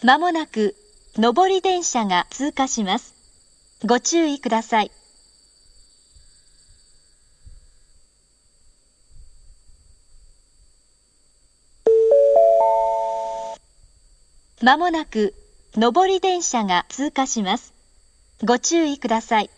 まもなく上り電車が通過します。ご注意ください。まもなく上り電車が通過します。ご注意ください。